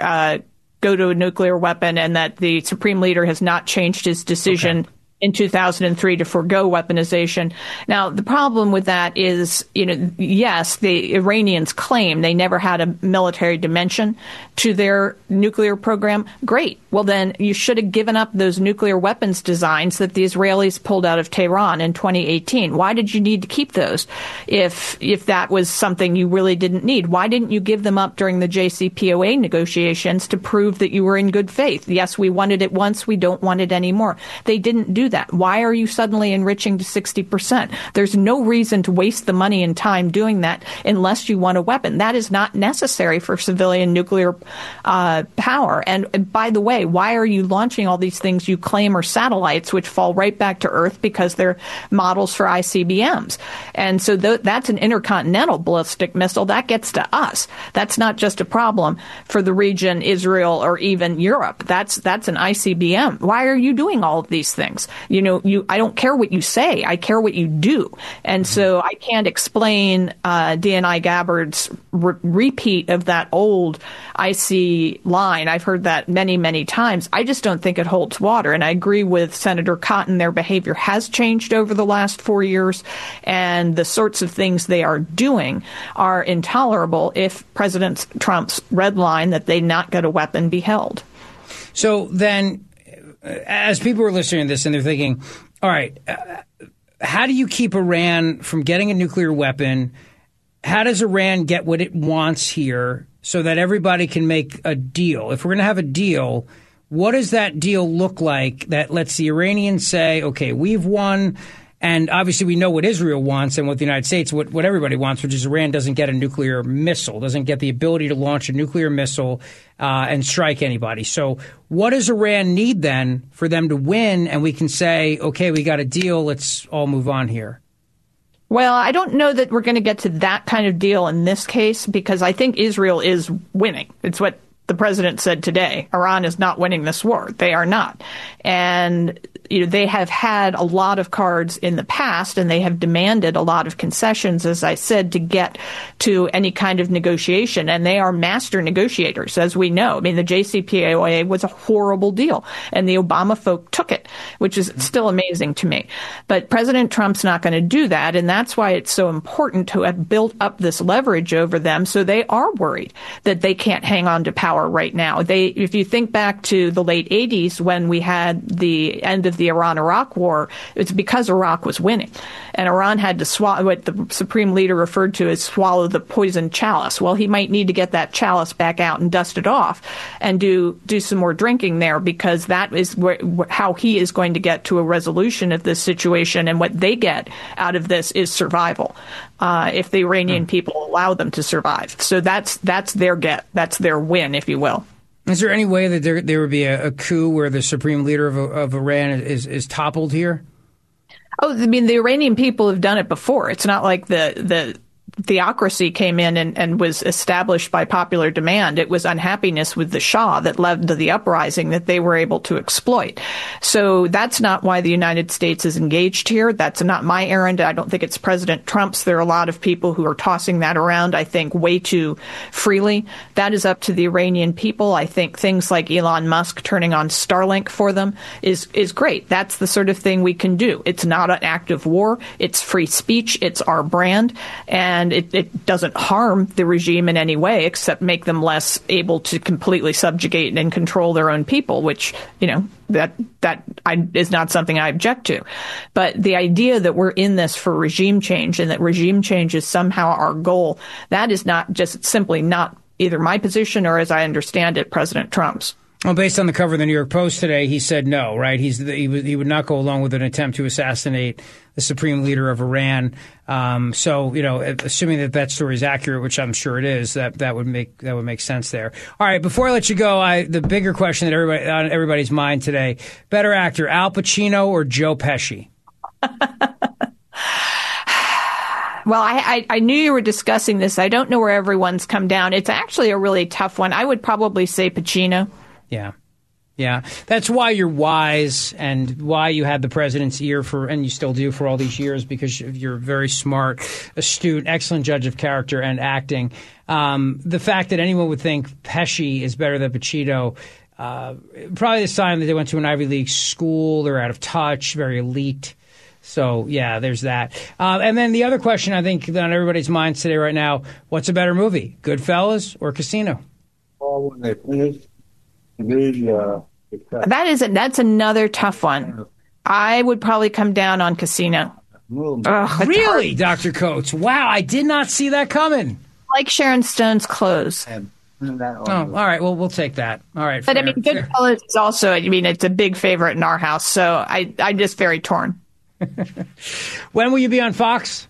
go to a nuclear weapon, and that the Supreme Leader has not changed his decision in 2003 to forego weaponization. Now, the problem with that is, yes, the Iranians claim they never had a military dimension to their nuclear program. Great. Well, then you should have given up those nuclear weapons designs that the Israelis pulled out of Tehran in 2018. Why did you need to keep those if that was something you really didn't need? Why didn't you give them up during the JCPOA negotiations to prove that you were in good faith? Yes, we wanted it once. We don't want it anymore. They didn't do that. Why are you suddenly enriching to 60%? There's no reason to waste the money and time doing that unless you want a weapon. That is not necessary for civilian nuclear power. And by the way, why are you launching all these things you claim are satellites, which fall right back to Earth because they're models for ICBMs? And so that's an intercontinental ballistic missile. That gets to us. That's not just a problem for the region, Israel, or even Europe. That's an ICBM. Why are you doing all of these things? I don't care what you say. I care what you do. And so I can't explain DNI Gabbard's repeat of that old IC line. I've heard that many, many times. I just don't think it holds water. And I agree with Senator Cotton. Their behavior has changed over the last 4 years, and the sorts of things they are doing are intolerable if President Trump's red line that they not get a weapon be held. So then, as people are listening to this and they're thinking, all right, how do you keep Iran from getting a nuclear weapon? How does Iran get what it wants here so that everybody can make a deal? If we're going to have a deal, what does that deal look like that lets the Iranians say, okay, we've won? And obviously we know what Israel wants and what the United States, what everybody wants, which is Iran doesn't get a nuclear missile, doesn't get the ability to launch a nuclear missile and strike anybody. So what does Iran need then for them to win? And we can say, okay, we got a deal. Let's all move on here. Well, I don't know that we're going to get to that kind of deal in this case, because I think Israel is winning. It's what the president said today. Iran is not winning this war. They are not. And they have had a lot of cards in the past, and they have demanded a lot of concessions, as I said, to get to any kind of negotiation. And they are master negotiators, as we know. I mean, the JCPOA was a horrible deal, and the Obama folk took it, which is still amazing to me. But President Trump's not going to do that, and that's why it's so important to have built up this leverage over them, so they are worried that they can't hang on to power right now. If you think back to the late 80s when we had the end of the Iran-Iraq war, it's because Iraq was winning. And Iran had to swallow what the Supreme Leader referred to as swallow the poison chalice. Well, he might need to get that chalice back out and dust it off and do some more drinking there, because that is how he is going to get to a resolution of this situation. And what they get out of this is survival, if the Iranian people allow them to survive. So that's their get. That's their win, if you will. Is there any way that there would be a coup where the supreme leader of Iran is toppled here? Oh, I mean, the Iranian people have done it before. It's not like the theocracy came in and was established by popular demand. It was unhappiness with the Shah that led to the uprising that they were able to exploit. So that's not why the United States is engaged here. That's not my errand. I don't think it's President Trump's. There are a lot of people who are tossing that around, I think, way too freely. That is up to the Iranian people. I think things like Elon Musk turning on Starlink for them is great. That's the sort of thing we can do. It's not an act of war. It's free speech. It's our brand. And it doesn't harm the regime in any way, except make them less able to completely subjugate and control their own people, which, that is not something I object to. But the idea that we're in this for regime change and that regime change is somehow our goal, that is not just simply not either my position or, as I understand it, President Trump's. Well, based on the cover of the New York Post today, he said no, right? He would not go along with an attempt to assassinate the supreme leader of Iran. So, assuming that story is accurate, which I'm sure it is, that would make sense there. All right, before I let you go, the bigger question that on everybody's mind today: better actor, Al Pacino or Joe Pesci? Well, I knew you were discussing this. I don't know where everyone's come down. It's actually a really tough one. I would probably say Pacino. Yeah. That's why you're wise and why you had the president's ear and you still do for all these years, because you're very smart, astute, excellent judge of character and acting. The fact that anyone would think Pesci is better than Pacino, probably the sign that they went to an Ivy League school, they're out of touch, very elite. So, yeah, there's that. And then the other question I think on everybody's minds today right now, what's a better movie, Goodfellas or Casino? Well, when they finish, that's another tough one. I would probably come down on Casino. Really, Dr. Coates? Wow, I did not see that coming. Like Sharon Stone's clothes. Oh, all right. Well, we'll take that. All right. But, Goodfellas is also, it's a big favorite in our house, so I'm just very torn. When will you be on Fox?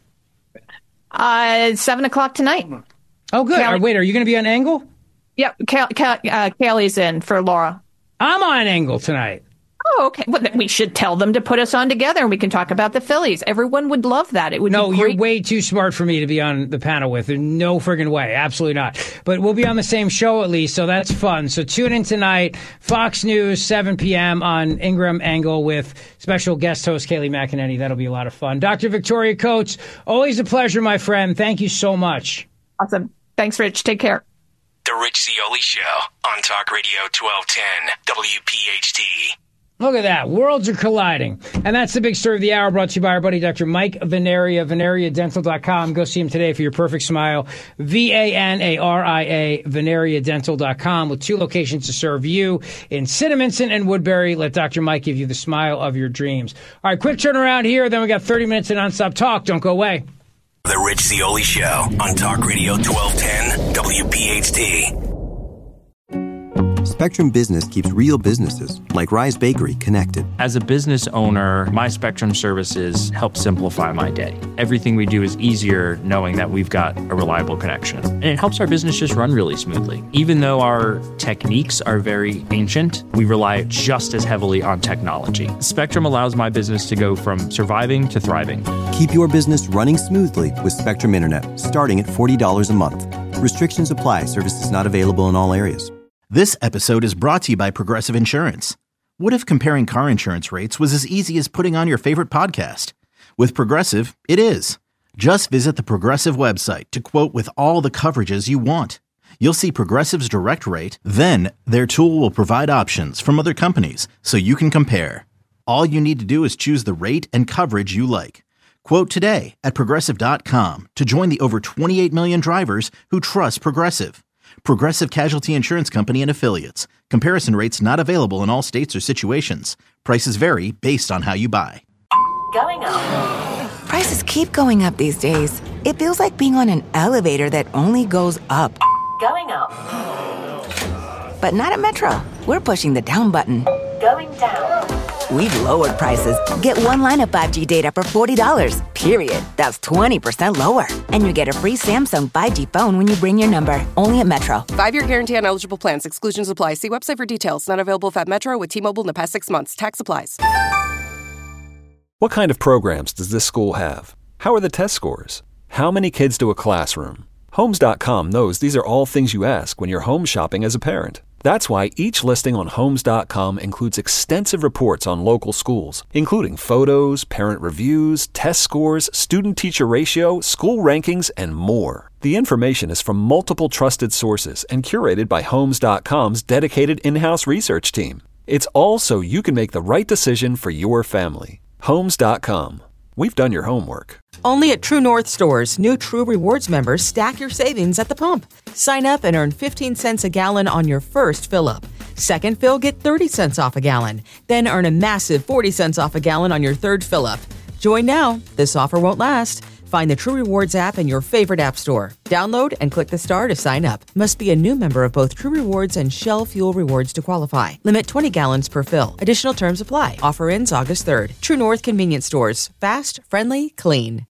7:00 tonight. Oh, good. Wait, are you going to be on Angle? Yep, Kaylee's in for Laura. I'm on Angle tonight. Oh, okay. Well, then we should tell them to put us on together and we can talk about the Phillies. Everyone would love that. It would be great. You're way too smart for me to be on the panel with. No friggin' way. Absolutely not. But we'll be on the same show at least, so that's fun. So tune in tonight, Fox News, 7 p.m. on Ingram Angle with special guest host Kayleigh McEnany. That'll be a lot of fun. Dr. Victoria Coates, always a pleasure, my friend. Thank you so much. Awesome. Thanks, Rich. Take care. The Rich Zeoli Show on Talk Radio 1210 WPHT. Look at that. Worlds are colliding. And that's the big story of the hour, brought to you by our buddy Dr. Mike Veneria, VeneriaDental.com. Go see him today for your perfect smile. VANARIA, VeneriaDental.com, with 2 locations to serve you in Cinnaminson and Woodbury. Let Dr. Mike give you the smile of your dreams. All right, quick turnaround here. Then we got 30 minutes of nonstop talk. Don't go away. The Rich Zeoli Show on Talk Radio 1210 WPHT. Spectrum Business keeps real businesses, like Rise Bakery, connected. As a business owner, my Spectrum services help simplify my day. Everything we do is easier knowing that we've got a reliable connection. And it helps our business just run really smoothly. Even though our techniques are very ancient, we rely just as heavily on technology. Spectrum allows my business to go from surviving to thriving. Keep your business running smoothly with Spectrum Internet, starting at $40 a month. Restrictions apply. Services not available in all areas. This episode is brought to you by Progressive Insurance. What if comparing car insurance rates was as easy as putting on your favorite podcast? With Progressive, it is. Just visit the Progressive website to quote with all the coverages you want. You'll see Progressive's direct rate, then their tool will provide options from other companies so you can compare. All you need to do is choose the rate and coverage you like. Quote today at Progressive.com to join the over 28 million drivers who trust Progressive. Progressive Casualty Insurance Company and Affiliates. Comparison rates not available in all states or situations. Prices vary based on how you buy. Going up. Prices keep going up these days. It feels like being on an elevator that only goes up. Going up. But not at Metro. We're pushing the down button. Going down. We've lowered prices. Get one line of 5G data for $40, period. That's 20% lower. And you get a free Samsung 5G phone when you bring your number. Only at Metro. 5-year guarantee on eligible plans. Exclusions apply. See website for details. Not available at Metro with T-Mobile in the past 6 months. Tax applies. What kind of programs does this school have? How are the test scores? How many kids do a classroom? Homes.com knows these are all things you ask when you're home shopping as a parent. That's why each listing on Homes.com includes extensive reports on local schools, including photos, parent reviews, test scores, student-teacher ratio, school rankings, and more. The information is from multiple trusted sources and curated by Homes.com's dedicated in-house research team. It's all so you can make the right decision for your family. Homes.com. We've done your homework. Only at True North stores, new True Rewards members stack your savings at the pump. Sign up and earn 15 cents a gallon on your first fill-up. Second fill, get 30 cents off a gallon. Then earn a massive 40 cents off a gallon on your third fill-up. Join now. This offer won't last. Find the True Rewards app in your favorite app store. Download and click the star to sign up. Must be a new member of both True Rewards and Shell Fuel Rewards to qualify. Limit 20 gallons per fill. Additional terms apply. Offer ends August 3rd. True North Convenience Stores. Fast, friendly, clean.